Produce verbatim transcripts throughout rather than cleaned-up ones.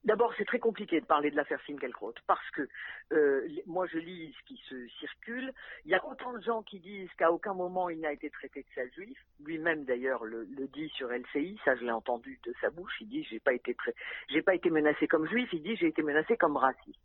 D'abord, c'est très compliqué de parler de l'affaire Finkielkraut parce que euh, moi, je lis ce qui se circule. Il y a autant de gens qui disent qu'à aucun moment il n'a été traité de sale juif. Lui-même, d'ailleurs, le, le dit sur L C I. Ça, je l'ai entendu de sa bouche. Il dit j'ai pas été tra- j'ai pas été menacé comme juif. Il dit j'ai été menacé comme raciste.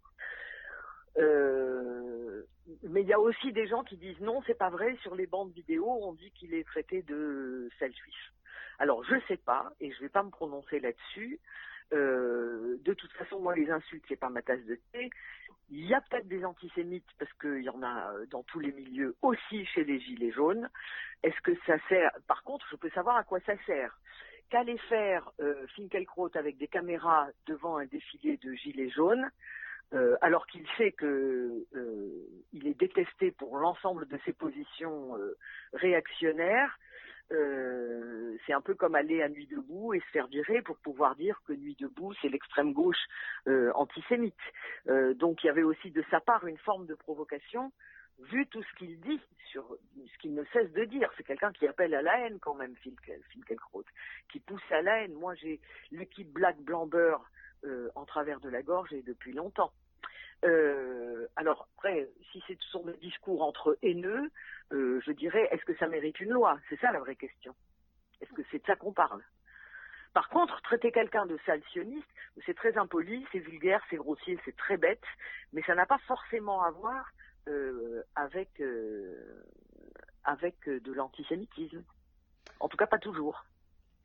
Euh, mais il y a aussi des gens qui disent non, c'est pas vrai. Sur les bandes vidéo, on dit qu'il est traité de sale juif. Alors, je sais pas et je vais pas me prononcer là-dessus. Euh, de toute façon, moi, les insultes, c'est pas ma tasse de thé. Il y a peut-être des antisémites, parce qu'il y en a dans tous les milieux, aussi chez les gilets jaunes. Est-ce que ça sert? Par contre, je peux savoir à quoi ça sert. Qu'allait faire euh, Finkielkraut avec des caméras devant un défilé de gilets jaunes, euh, alors qu'il sait que euh, il est détesté pour l'ensemble de ses positions euh, réactionnaires. Euh, c'est un peu comme aller à Nuit debout et se faire virer pour pouvoir dire que Nuit debout c'est l'extrême gauche euh, antisémite. Euh, donc il y avait aussi de sa part une forme de provocation, vu tout ce qu'il dit, sur ce qu'il ne cesse de dire. C'est quelqu'un qui appelle à la haine quand même, Finkielkraut, qui pousse à la haine. Moi j'ai l'équipe Black Blanc Beurre euh, en travers de la gorge et depuis longtemps. Euh, alors après, si ce sont des discours entre haineux, euh, je dirais, est-ce que ça mérite une loi? C'est ça la vraie question. Est-ce que c'est de ça qu'on parle? Par contre, traiter quelqu'un de sale sioniste, c'est très impoli, c'est vulgaire, c'est grossier, c'est très bête, mais ça n'a pas forcément à voir euh, avec, euh, avec de l'antisémitisme. En tout cas, pas toujours.